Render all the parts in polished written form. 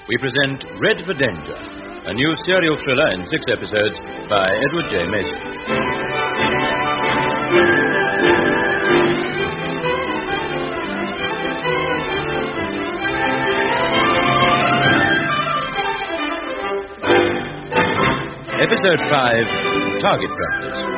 we present Red for Danger, a new serial thriller in 6 episodes by Edward J. Mason. Episode 5, Target Practice.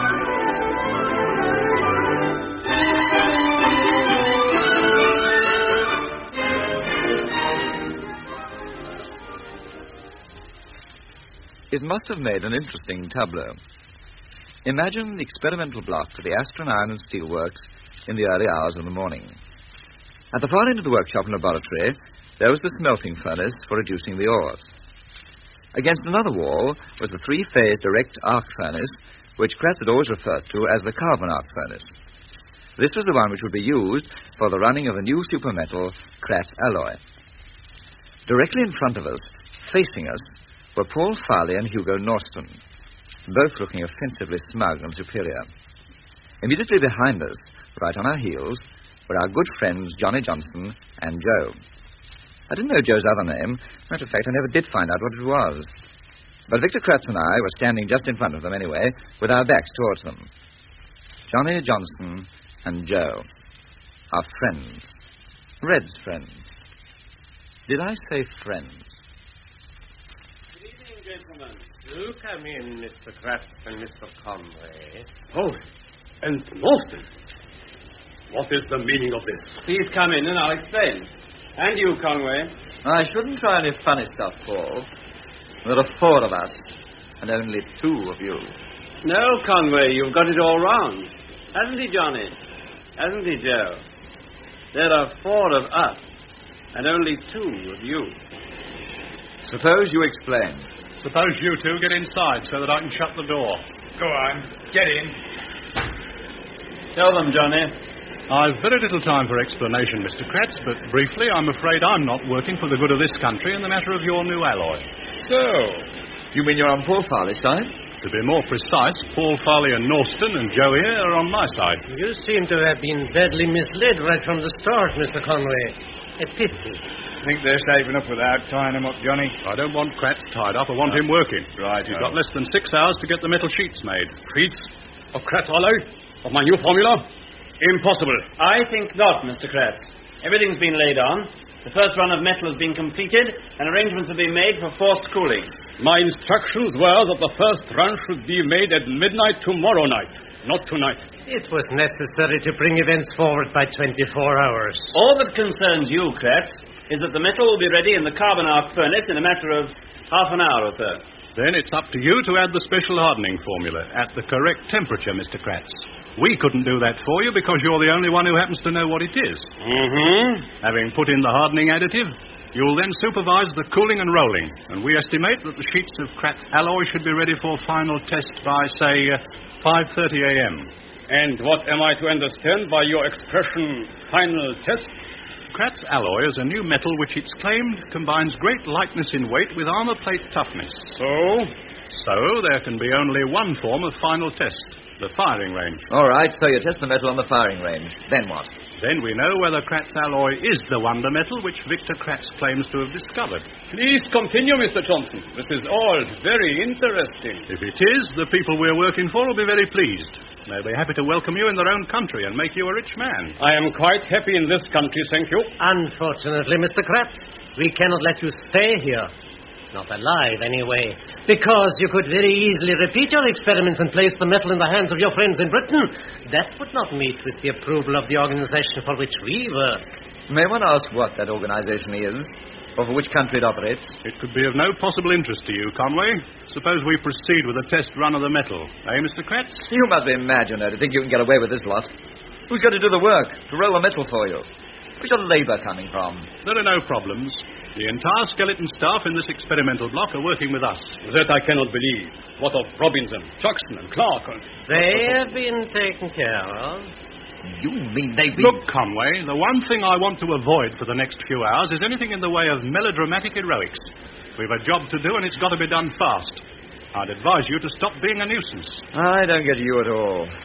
It must have made an interesting tableau. Imagine the experimental block of the Astron Iron and Steel Works in the early hours of the morning. At the far end of the workshop and laboratory, there was the smelting furnace for reducing the ores. Against another wall was the three-phase direct arc furnace, which Kratz had always referred to as the carbon arc furnace. This was the one which would be used for the running of the new supermetal Kratz alloy. Directly in front of us, facing us, were Paul Farley and Hugo Norston, both looking offensively smug and superior. Immediately behind us, right on our heels, were our good friends Johnny Johnson and Joe. I didn't know Joe's other name. Matter of fact, I never did find out what it was. But Victor Kratz and I were standing just in front of them anyway, with our backs towards them. Johnny Johnson and Joe. Our friends. Red's friends. Did I say friends? Gentlemen, do come in, Mr. Kratz and Mr. Conway. Oh, and Norston. What is the meaning of this? Please come in and I'll explain. And you, Conway. I shouldn't try any funny stuff, Paul. There are 4 of us, and only 2 of you. No, Conway, you've got it all wrong. Hasn't he, Johnny? Hasn't he, Joe? There are 4 of us, and only 2 of you. Suppose you explain. Suppose you two get inside so that I can shut the door. Go on, get in. Tell them, Johnny. I've very little time for explanation, Mr. Kratz, but briefly, I'm afraid I'm not working for the good of this country in the matter of your new alloy. So, you mean you're on Paul Farley's side? To be more precise, Paul Farley and Norston and Joe here are on my side. You seem to have been badly misled right from the start, Mr. Conway. A pity. Think they're saving up without tying him up, Johnny? I don't want Kratz tied up. I want him working. Right. He's got less than 6 hours to get the metal sheets made. Sheets of Kratz alloy? Of my new formula? Impossible. I think not, Mr. Kratz. Everything's been laid on. The first run of metal has been completed, and arrangements have been made for forced cooling. My instructions were that the first run should be made at midnight tomorrow night, not tonight. It was necessary to bring events forward by 24 hours. All that concerns you, Kratz, is that the metal will be ready in the carbon arc furnace in a matter of half an hour or so. Then it's up to you to add the special hardening formula at the correct temperature, Mr. Kratz. We couldn't do that for you because you're the only one who happens to know what it is. Mm-hmm. Having put in the hardening additive, you'll then supervise the cooling and rolling, and we estimate that the sheets of Kratz alloy should be ready for final test by, say, 5:30 a.m. And what am I to understand by your expression, final test? Kratz alloy is a new metal which, it's claimed, combines great lightness in weight with armor plate toughness. So there can be only one form of final test, the firing range. All right, so you test the metal on the firing range. Then what? Then we know whether Kratz alloy is the wonder metal which Victor Kratz claims to have discovered. Please continue, Mr. Johnson. This is all very interesting. If it is, the people we're working for will be very pleased. They'll be happy to welcome you in their own country and make you a rich man. I am quite happy in this country, thank you. Unfortunately, Mr. Kratz, we cannot let you stay here. Not alive, anyway. Because you could very easily repeat your experiments and place the metal in the hands of your friends in Britain. That would not meet with the approval of the organization for which we work. May one ask what that organization is? Or for which country it operates? It could be of no possible interest to you, Conway. Suppose we proceed with a test run of the metal. Eh, Mr. Kratz? You must be imaginary to think you can get away with this lot. Who's going to do the work? To roll the metal for you? Where's your labor coming from? There are no problems. The entire skeleton staff in this experimental block are working with us. That I cannot believe. What of Robinson, Chuxton, and Clark? They have been taken care of. You mean they've been... Look, Conway, the one thing I want to avoid for the next few hours is anything in the way of melodramatic heroics. We've a job to do, and it's got to be done fast. I'd advise you to stop being a nuisance. I don't get you at all.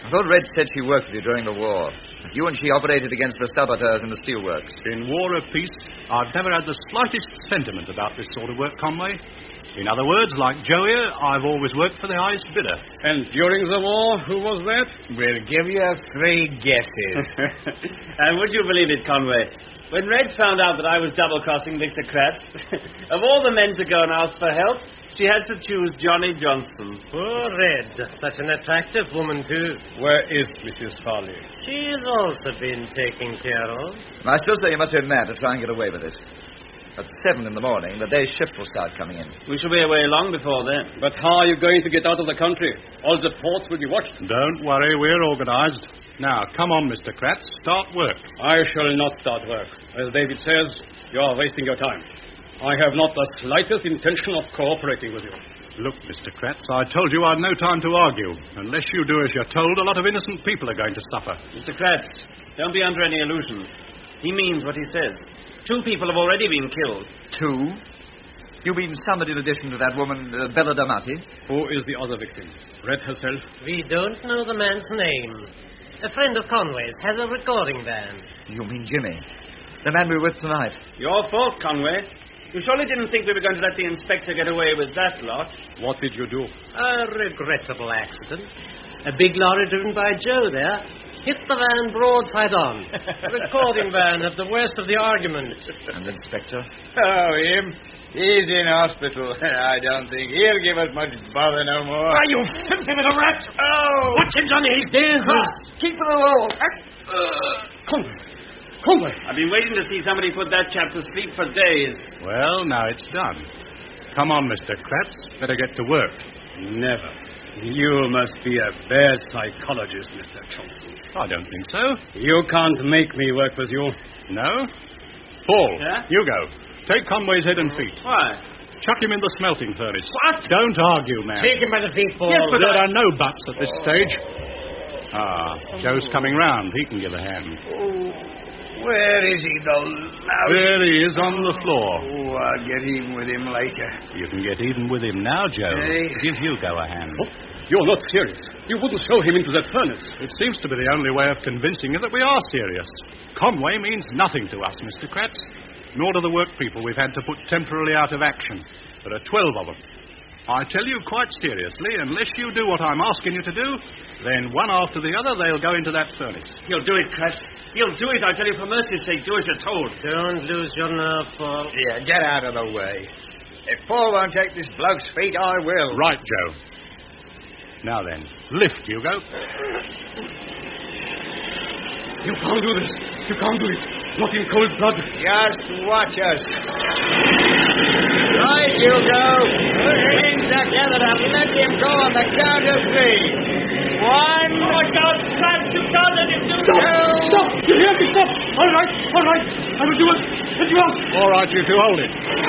I thought Red said she worked with you during the war. You and she operated against the saboteurs in the steelworks. In war or peace, I've never had the slightest sentiment about this sort of work, Conway. In other words, like Joe here, I've always worked for the highest bidder. And during the war, who was that? We'll give you 3 guesses. And would you believe it, Conway? When Red found out that I was double-crossing Victor Kratz, of all the men to go and ask for help, she had to choose Johnny Johnson. Poor Red. Such an attractive woman, too. Where is Mrs. Farley? She's also been taken care of. I still say you must be mad to try and get away with this. At 7 in the morning, the day's shift will start coming in. We shall be away long before then. But how are you going to get out of the country? All the ports will be watched. Don't worry, we're organized. Now, come on, Mr. Kratz, start work. I shall not start work. As David says, you are wasting your time. I have not the slightest intention of cooperating with you. Look, Mr. Kratz, I told you I'd no time to argue. Unless you do as you're told, a lot of innocent people are going to suffer. Mr. Kratz, don't be under any illusion. He means what he says. 2 people have already been killed. 2? You mean somebody in addition to that woman, Bella Damati? Who is the other victim? Red herself? We don't know the man's name. A friend of Conway's has a recording van. You mean Jimmy? The man we were with tonight. Your fault, Conway. You surely didn't think we were going to let the inspector get away with that lot. What did you do? A regrettable accident. A big lorry driven by Joe there hit the van broadside on. A recording van at the worst of the argument. And Inspector? Oh, him? He's in hospital. I don't think he'll give us much bother no more. Why, you filthy little rat! Oh! Watch him, Johnny. He's dangerous. Keep to the wall. Conway! I've been waiting to see somebody put that chap to sleep for days. Well, now it's done. Come on, Mr. Kratz, better get to work. Never. You must be a bad psychologist, Mr. Johnson. I don't think so. You can't make me work with you. No? Paul, Yeah? you go. Take Conway's head and feet. Why? Chuck him in the smelting furnace. What? Don't argue, man. Take him by the feet, Paul. Yes, but There are no buts at this stage. Joe's coming round. He can give a hand. Where is he, the louse? There he is on the floor. Oh, I'll get even with him later. You can get even with him now, Joe. Hey. Give Hugo a hand. Oh, you're not serious. You wouldn't show him into that furnace. It seems to be the only way of convincing you that we are serious. Conway means nothing to us, Mr. Kratz. Nor to the work people we've had to put temporarily out of action. There are 12 of them. I tell you quite seriously, unless you do what I'm asking you to do, then one after the other they'll go into that furnace. You'll do it, Kratz. You'll do it. I tell you, for mercy's sake, do as you're told. Don't lose your nerve, Paul. Yeah, get out of the way. If Paul won't take this bloke's feet, I will. Right, Joe. Now then, lift, Hugo. You can't do this. You can't do it. Not in cold blood. Just watch us. Right, Hugo. Put your hands together and let him go on the count of 3. 1. Oh, my God, Kratz, you can't let him do Stop! Stop! You hear me? Stop! All right. I will do it. Let you out. All right, you two, hold it.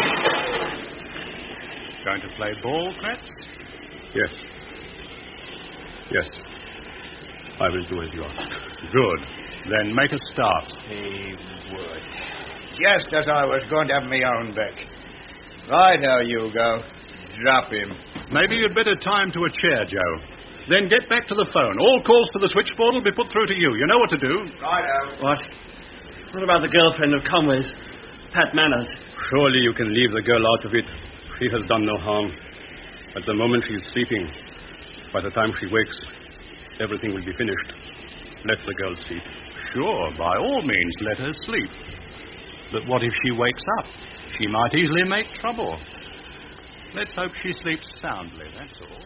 Going to play ball, Kratz? Yes. Yes. I will do as you ask. Good. Then make a start. He would. Just as I was going to have my own back. Right now, Hugo. Drop him. Maybe you'd better tie him to a chair, Joe. Then get back to the phone. All calls to the switchboard will be put through to you. You know what to do. Righto. What? What about the girlfriend of Conway's, Pat Manners? Surely you can leave the girl out of it. She has done no harm. At the moment she's sleeping. By the time she wakes, everything will be finished. Let the girl sleep. Sure, by all means, let her sleep. But what if she wakes up? She might easily make trouble. Let's hope she sleeps soundly, that's all.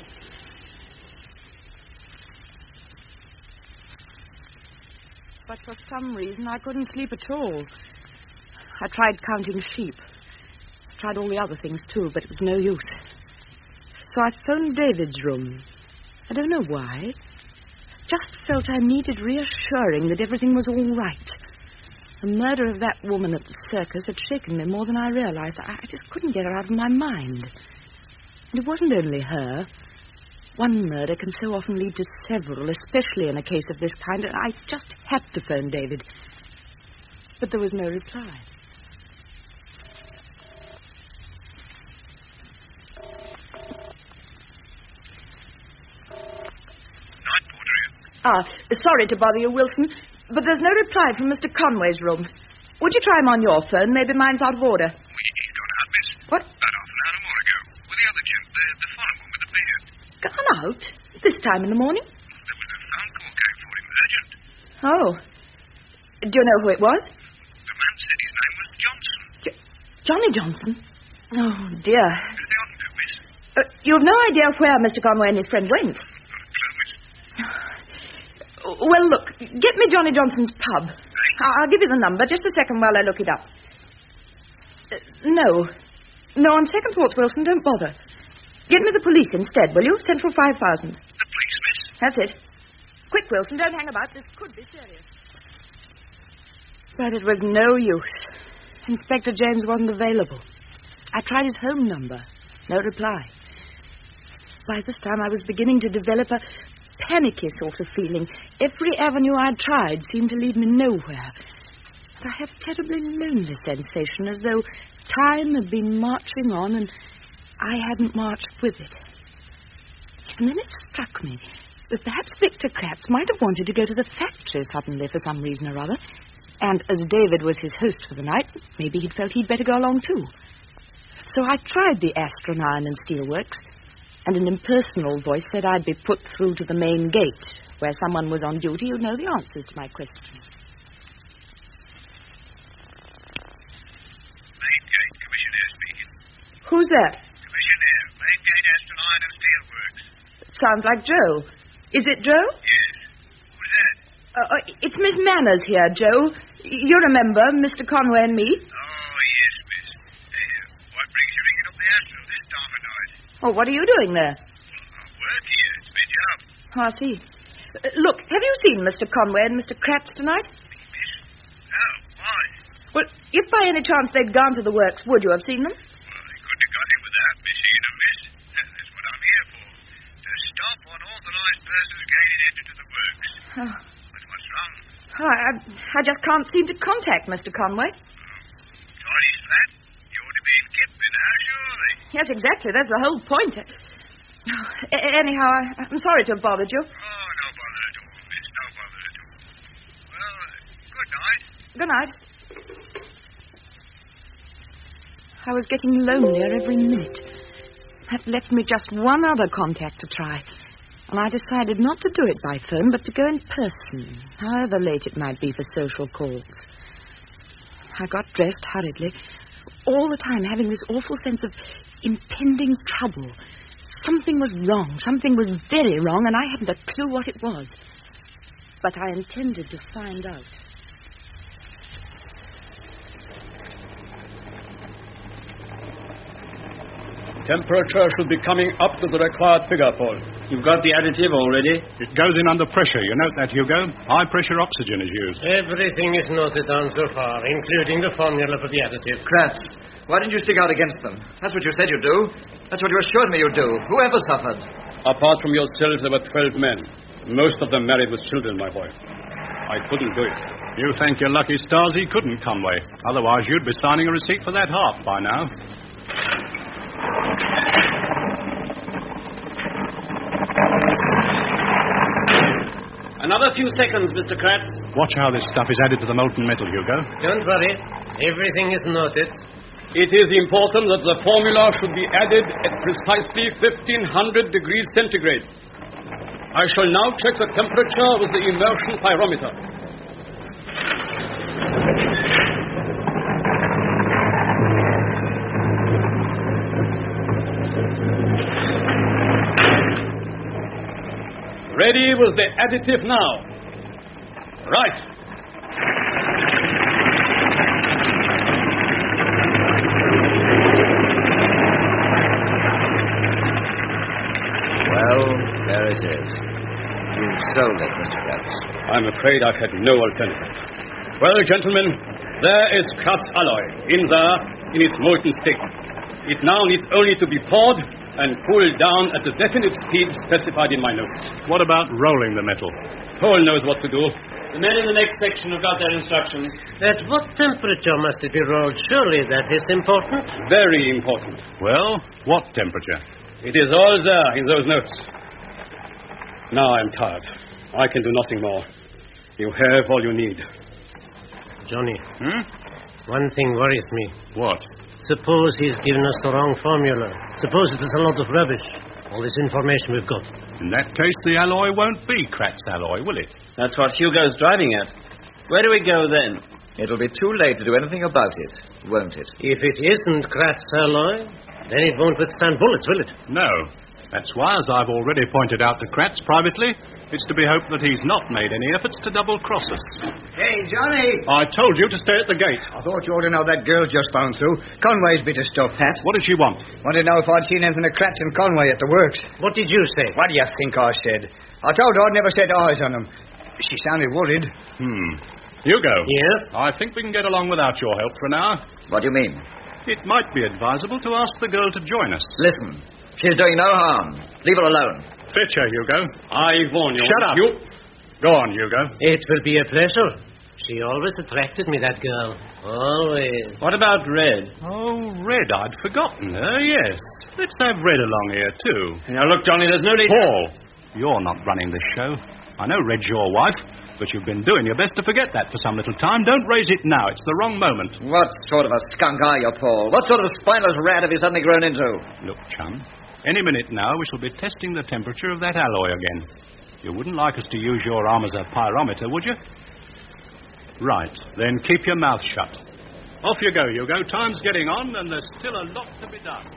But for some reason, I couldn't sleep at all. I tried counting sheep. Tried all the other things, too, but it was no use. So I phoned David's room. I don't know why. Just felt I needed reassuring that everything was all right. The murder of that woman at the circus had shaken me more than I realized. I just couldn't get her out of my mind. And it wasn't only her. One murder can so often lead to several, especially in a case of this kind, and I just had to phone David. But there was no reply. Sorry to bother you, Wilson, but there's no reply from Mr. Conway's room. Would you try him on your phone? Maybe mine's out of order. He's gone out, miss. What? About half an hour more ago. With the other chap, the foreign one with the beard. Gone out? This time in the morning? There was a phone call came for him, urgent. Oh. Do you know who it was? The man said his name was Johnson. Johnny Johnson? Oh, dear. Who they oughtn't to, miss? You've no idea where Mr. Conway and his friend went? Not a clue, miss. Well, look, get me Johnny Johnson's pub. I'll give you the number. Just a second while I look it up. No. No, on second thoughts, Wilson, don't bother. Get me the police instead, will you? Central 5000. The police, miss? That's it. Quick, Wilson, don't hang about. This could be serious. But it was no use. Inspector James wasn't available. I tried his home number. No reply. By this time, I was beginning to develop a panicky sort of feeling. Every avenue I'd tried seemed to lead me nowhere. But I had a terribly lonely sensation, as though time had been marching on and I hadn't marched with it. And then it struck me that perhaps Victor Kratz might have wanted to go to the factory suddenly for some reason or other. And as David was his host for the night, maybe he'd felt he'd better go along too. So I tried the Astron Iron and Steel Works, and an impersonal voice said I'd be put through to the main gate, where someone was on duty who'd know the answers to my questions. Main gate, Commissioner speaking. Who's that? Commissioner, main gate, Astron Iron and Steel Works. Sounds like Joe. Is it Joe? Yes. Who's that? It's Miss Manners here, Joe. You remember, Mr. Conway and me? Oh, yes, miss. What brings you ringing up the Astro this time of night? Oh, what are you doing there? I work here. It's my job. Oh, I see. Look, have you seen Mr. Conway and Mr. Kratz tonight? Miss? No. Why? Well, if by any chance they'd gone to the works, would you have seen them? Well, they couldn't have got in without me seeing them, miss. That's what I'm here for. To stop unauthorized persons gaining into the works. Oh. But what's wrong? Oh, I just can't seem to contact Mr. Conway. Tidy's flat. You ought to be in Kipling now, surely. Yes, exactly. That's the whole point. Anyhow, I'm sorry to have bothered you. Oh, no bother at all, miss. No bother at all. Well, good night. Good night. I was getting lonelier every minute. That left me just one other contact to try. And I decided not to do it by phone, but to go in person, however late it might be for social calls. I got dressed hurriedly, all the time having this awful sense of impending trouble. Something was wrong. Something was very wrong, and I hadn't a clue what it was. But I intended to find out. Temperature should be coming up to the required figure, Paul. You've got the additive already? It goes in under pressure. You note that, Hugo? High pressure oxygen is used. Everything is noted down so far, including the formula for the additive. Kratz, why didn't you stick out against them? That's what you said you'd do. That's what you assured me you'd do. Whoever suffered. Apart from yourself, there were 12 men. Most of them married with children, my boy. I couldn't do it. You thank your lucky stars he couldn't, Conway. Otherwise, you'd be signing a receipt for that half by now. Another few seconds, Mr. Kratz. Watch how this stuff is added to the molten metal, Hugo. Don't worry. Everything is noted. It is important that the formula should be added at precisely 1500 degrees centigrade. I shall now check the temperature with the immersion pyrometer. Ready with the additive now. Right. Well, there it is. You've sold it, Mr. Kratz. I'm afraid I've had no alternative. Well, gentlemen, there is Kratz alloy in there in its molten state. It now needs only to be poured and cooled down at the definite speed specified in my notes. What about rolling the metal? Paul knows what to do. The men in the next section have got their instructions. At what temperature must it be rolled? Surely that is important. Very important. Well, what temperature? It is all there in those notes. Now I'm tired. I can do nothing more. You have all you need. Johnny, one thing worries me. What? Suppose he's given us the wrong formula. Suppose it is a lot of rubbish. All this information we've got. In that case, the alloy won't be Kratz alloy, will it? That's what Hugo's driving at. Where do we go then? It'll be too late to do anything about it, won't it? If it isn't Kratz alloy, then it won't withstand bullets, will it? No. That's why, as I've already pointed out to Kratz privately, it's to be hoped that he's not made any efforts to double-cross us. Hey, Johnny! I told you to stay at the gate. I thought you ought to know that girl just found through. Conway's bit of stuff, Pat. What did she want? Wanted to know if I'd seen anything of Kratz and Conway at the works. What did you say? What do you think I said? I told her I'd never set eyes on them. She sounded worried. Hugo. Yeah? I think we can get along without your help for an hour. What do you mean? It might be advisable to ask the girl to join us. Listen, she's doing no harm. Leave her alone. Fetch her, Hugo. I warn you. Shut up. You. Go on, Hugo. It will be a pleasure. She always attracted me, that girl. Always. What about Red? Oh, Red, I'd forgotten her, yes. Let's have Red along here, too. Now, look, Johnny, there's no need... Paul, you're not running this show. I know Red's your wife, but you've been doing your best to forget that for some little time. Don't raise it now. It's the wrong moment. What sort of a skunk are you, Paul? What sort of a spineless rat have you suddenly grown into? Look, chum, any minute now we shall be testing the temperature of that alloy again. You wouldn't like us to use your arm as a pyrometer, would you? Right, then keep your mouth shut. Off you go, Hugo. Time's getting on, and there's still a lot to be done.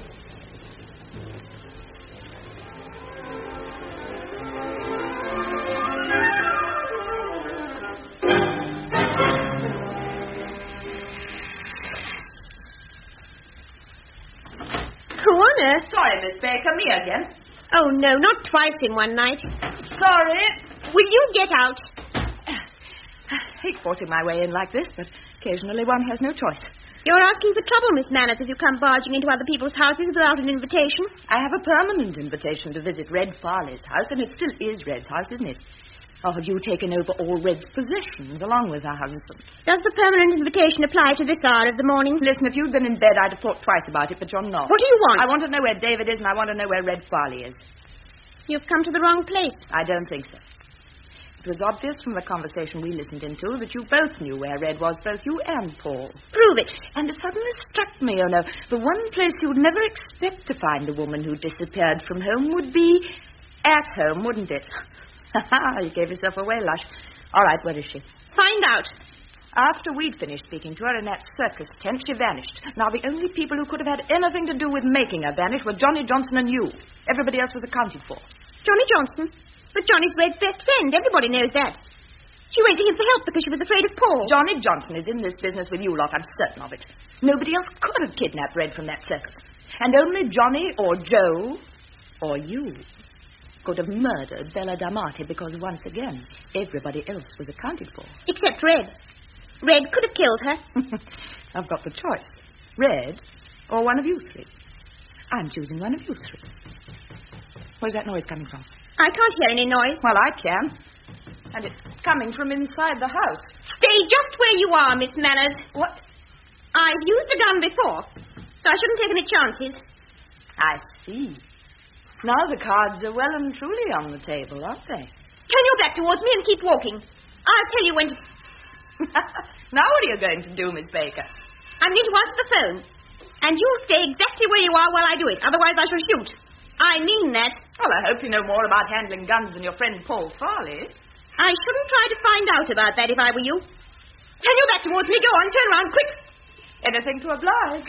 Who on earth? Sorry, Miss Baker, me again. Oh, no, not twice in one night. Sorry. Will you get out? I hate forcing my way in like this, but occasionally one has no choice. You're asking for trouble, Miss Manners, if you come barging into other people's houses without an invitation. I have a permanent invitation to visit Red Farley's house, and it still is Red's house, isn't it? Or have you taken over all Red's possessions along with her husband? Does the permanent invitation apply to this hour of the morning? Listen, if you'd been in bed, I'd have thought twice about it, but you're not. What do you want? I want to know where David is, and I want to know where Red Farley is. You've come to the wrong place. I don't think so. It was obvious from the conversation we listened into that you both knew where Red was, both you and Paul. Prove it. And it suddenly struck me, you know, the one place you'd never expect to find a woman who disappeared from home would be at home, wouldn't it? You gave yourself away, Lush. All right, where is she? Find out. After we'd finished speaking to her in that circus tent, she vanished. Now, the only people who could have had anything to do with making her vanish were Johnny Johnson and you. Everybody else was accounted for. Johnny Johnson? But Johnny's Red's best friend. Everybody knows that. She went to him for help because she was afraid of Paul. Johnny Johnson is in this business with you lot, I'm certain of it. Nobody else could have kidnapped Red from that circus. And only Johnny or Joe or you could have murdered Bella D'Amati because, once again, everybody else was accounted for. Except Red. Red could have killed her. I've got the choice. Red or one of you three. I'm choosing one of you three. Where's that noise coming from? I can't hear any noise. Well, I can. And it's coming from inside the house. Stay just where you are, Miss Manners. What? I've used a gun before, so I shouldn't take any chances. I see. Now the cards are well and truly on the table, aren't they? Turn your back towards me and keep walking. I'll tell you when to... Now what are you going to do, Miss Baker? I'm going to answer the phone. And you stay exactly where you are while I do it. Otherwise I shall shoot. I mean that. Well, I hope you know more about handling guns than your friend Paul Farley. I shouldn't try to find out about that if I were you. Turn your back towards me. Go on, turn around, quick. Anything to oblige.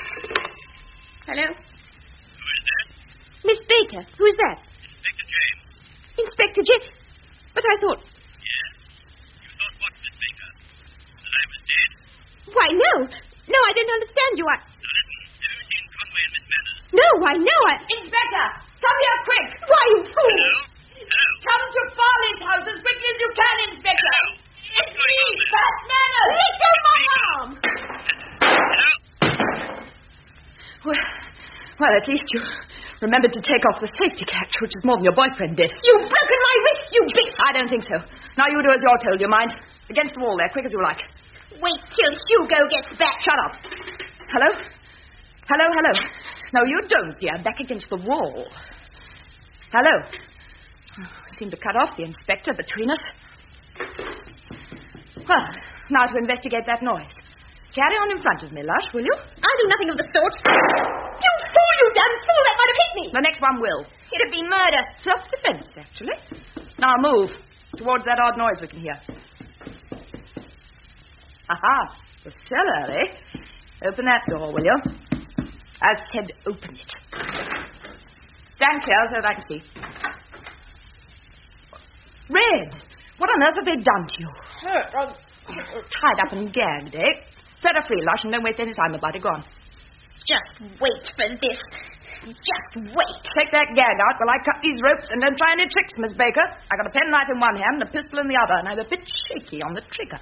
Hello? Who is that? Miss Baker. Who's that? Inspector James. Inspector James. But I thought... Yes? You thought what, Miss Baker? That I was dead? Why, no. No, I don't understand you. Now listen, have you seen Conway and Miss Manners? No, I know. Inspector, come here quick. Why, you fool. Hello? Hello? Come to Farley's house as quickly as you can, Inspector. Hello? It's me, Pat Manners. Let go of my arm. Hello? Well, at least you remembered to take off the safety catch, which is more than your boyfriend did. You've broken my wrist, you bitch. I don't think so. Now you do as you're told, you mind? Against the wall there, quick as you like. Wait till Hugo gets back. Shut up. Hello? Hello, hello. No, you don't, dear. Back against the wall. Hello? Oh, seem to cut off the inspector between us. Well, now to investigate that noise. Carry on in front of me, Lush, will you? I'll do nothing of the sort. You fool, you damn fool! That might have hit me. The next one will. It'd have been murder. Self-defense, actually. Now move towards that odd noise we can hear. Aha, the cellar, eh? Open that door, will you? As said, open it. Stand clear so that I can see. Red, what on earth have they done to you? Tied up and gagged, eh? Set her free, Lush, and don't waste any time about it. Go on. Just wait for this. Just wait. Take that gag out while I cut these ropes, and don't try any tricks, Miss Baker. I got a penknife in one hand and a pistol in the other, and I'm a bit shaky on the trigger.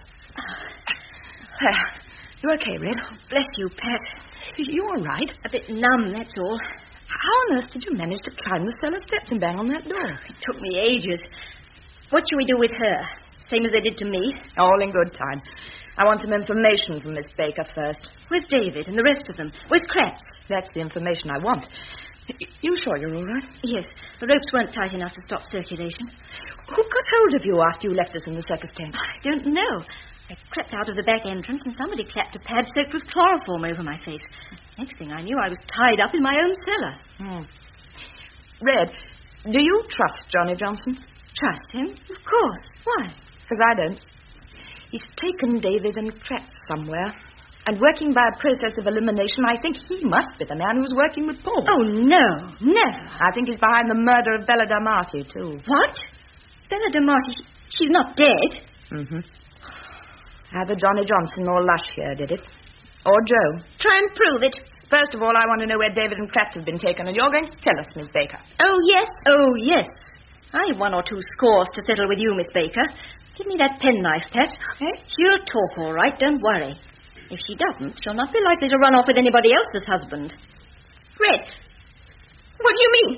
There. You okay, Red? Bless you, Pat. You all right? A bit numb, that's all. How on earth did you manage to climb the cellar steps and bang on that door? It took me ages. What shall we do with her? Same as they did to me? All in good time. I want some information from Miss Baker first. Where's David and the rest of them? Where's Kratz? That's the information I want. You sure you're all right? Yes. The ropes weren't tight enough to stop circulation. Who got hold of you after you left us in the circus tent? I don't know. I crept out of the back entrance and somebody clapped a pad soaked with chloroform over my face. Next thing I knew, I was tied up in my own cellar. Red, do you trust Johnny Johnson? Trust him? Of course. Why? Because I don't. He's taken David and Kratz somewhere. And working by a process of elimination, I think he must be the man who's working with Paul. Oh, no. Never. I think he's behind the murder of Bella Damati, too. What? Bella Damati? She's not dead? Mm-hmm. Either Johnny Johnson or Lush here did it. Or Joe. Try and prove it. First of all, I want to know where David and Kratz have been taken, and you're going to tell us, Miss Baker. Oh, yes. Oh, yes. I've 1 or 2 scores to settle with you, Miss Baker. Give me that penknife, Pat. Eh? She'll talk all right, don't worry. If she doesn't, she'll not be likely to run off with anybody else's husband. Red, what do you mean?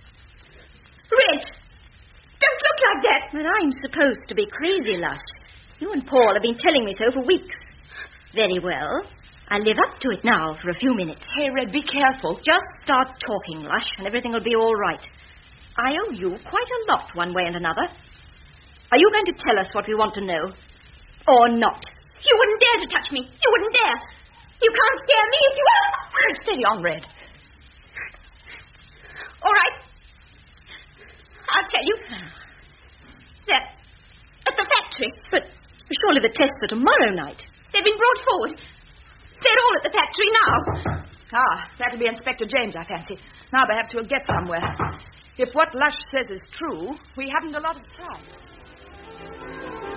Red, don't look like that. But I'm supposed to be crazy, Lush. You and Paul have been telling me so for weeks. Very well. I'll live up to it now for a few minutes. Hey, Red, be careful. Just start talking, Lush, and everything will be all right. I owe you quite a lot one way and another. Are you going to tell us what we want to know? Or not? You wouldn't dare to touch me. You wouldn't dare. You can't scare me if you will. Steady on, Red. All right. I'll tell you. They're at the factory. But surely the tests are tomorrow night. They've been brought forward. They're all at the factory now. Ah, that'll be Inspector James, I fancy. Now perhaps we'll get somewhere. If what Lush says is true, we haven't a lot of time.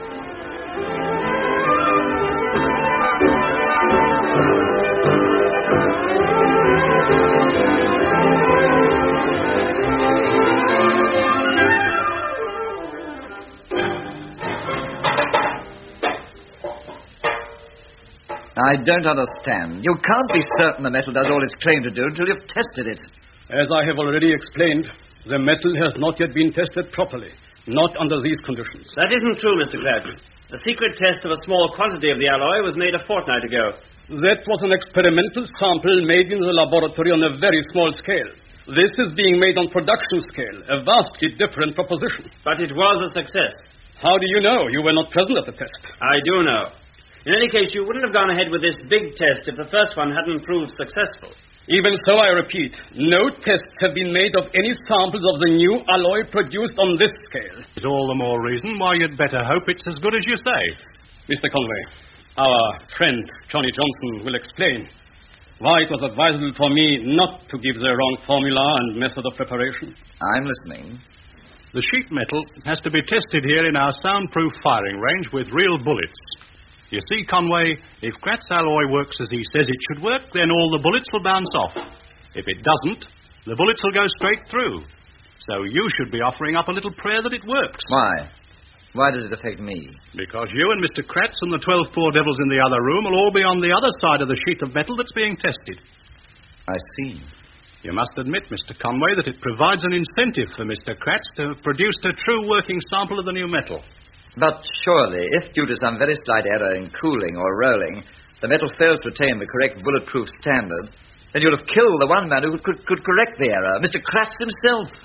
I don't understand. You can't be certain the metal does all it's claimed to do until you've tested it. As I have already explained, the metal has not yet been tested properly. Not under these conditions. That isn't true, Mr. Kratz. A secret test of a small quantity of the alloy was made a fortnight ago. That was an experimental sample made in the laboratory on a very small scale. This is being made on production scale, a vastly different proposition. But it was a success. How do you know? You were not present at the test. I do know. In any case, you wouldn't have gone ahead with this big test if the first one hadn't proved successful. Even so, I repeat, no tests have been made of any samples of the new alloy produced on this scale. It's all the more reason why you'd better hope it's as good as you say. Mr. Conway, our friend Johnny Johnson will explain why it was advisable for me not to give the wrong formula and method of preparation. I'm listening. The sheet metal has to be tested here in our soundproof firing range with real bullets. You see, Conway, if Kratz alloy works as he says it should work, then all the bullets will bounce off. If it doesn't, the bullets will go straight through. So you should be offering up a little prayer that it works. Why? Why does it affect me? Because you and Mr. Kratz and the 12 poor devils in the other room will all be on the other side of the sheet of metal that's being tested. I see. You must admit, Mr. Conway, that it provides an incentive for Mr. Kratz to have produced a true working sample of the new metal. But surely, if due to some very slight error in cooling or rolling, the metal fails to attain the correct bulletproof standard, then you'll have killed the one man who could correct the error, Mr. Kratz himself.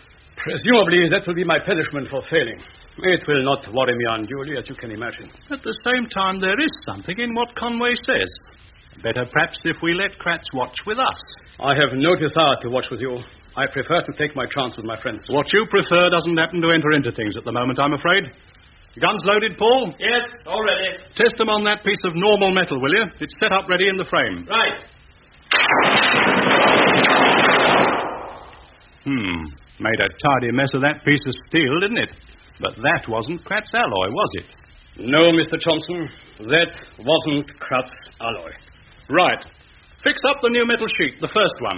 Presumably, that will be my punishment for failing. It will not worry me unduly, as you can imagine. At the same time, there is something in what Conway says. Better perhaps if we let Kratz watch with us. I have no desire to watch with you. I prefer to take my chance with my friends. What you prefer doesn't happen to enter into things at the moment, I'm afraid. Guns loaded, Paul? Yes, all ready. Test them on that piece of normal metal, will you? It's set up ready in the frame. Right. Made a tidy mess of that piece of steel, didn't it? But that wasn't Kratz alloy, was it? No, Mr. Johnson. That wasn't Kratz alloy. Right. Fix up the new metal sheet, the first one.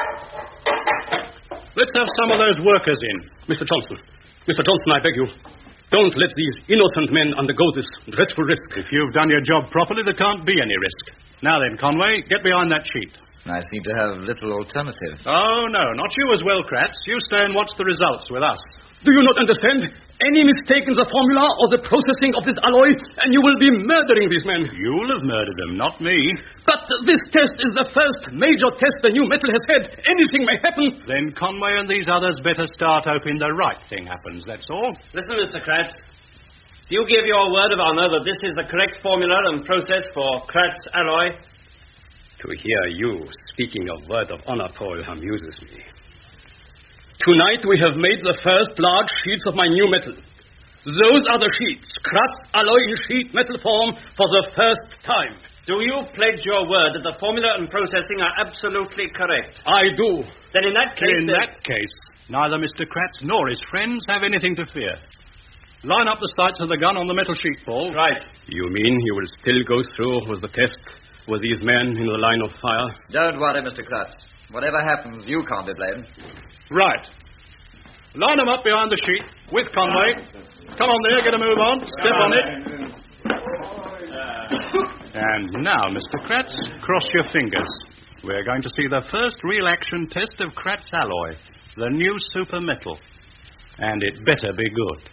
Let's have some of those workers in. Mr. Johnson, I beg you, don't let these innocent men undergo this dreadful risk. If you've done your job properly, there can't be any risk. Now then, Conway, get behind that sheet. I seem to have little alternative. Oh, no, not you as well, Kratz. You stay and watch the results with us. Do you not understand? Any mistake in the formula or the processing of this alloy, and you will be murdering these men. You'll have murdered them, not me. But this test is the first major test the new metal has had. Anything may happen. Then Conway and these others better start hoping the right thing happens, that's all. Listen, Mr. Kratz. Do you give your word of honor that this is the correct formula and process for Kratz alloy? To hear you speaking of word of honor, Paul, amuses me. Tonight we have made the first large sheets of my new metal. Those are the sheets, Kratz alloy in sheet metal form for the first time. Do you pledge your word that the formula and processing are absolutely correct? I do. Then in that case... In that case, neither Mr. Kratz nor his friends have anything to fear. Line up the sights of the gun on the metal sheet, Paul. Right. You mean you will still go through with the test with these men in the line of fire? Don't worry, Mr. Kratz. Whatever happens, you can't be blamed. Right. Line them up behind the sheet with Conway. Come on there, get a move on. Step on it. And now, Mr. Kratz, cross your fingers. We're going to see the first real action test of Kratz alloy, the new super metal. And it better be good.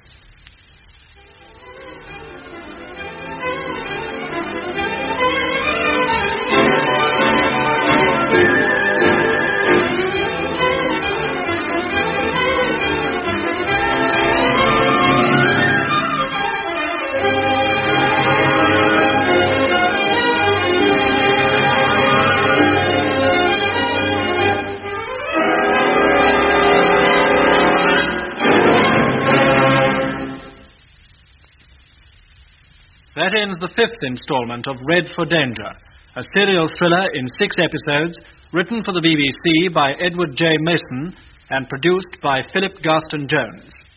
That ends the 5th installment of Red for Danger, a serial thriller in 6 episodes, written for the BBC by Edward J. Mason and produced by Philip Garston Jones.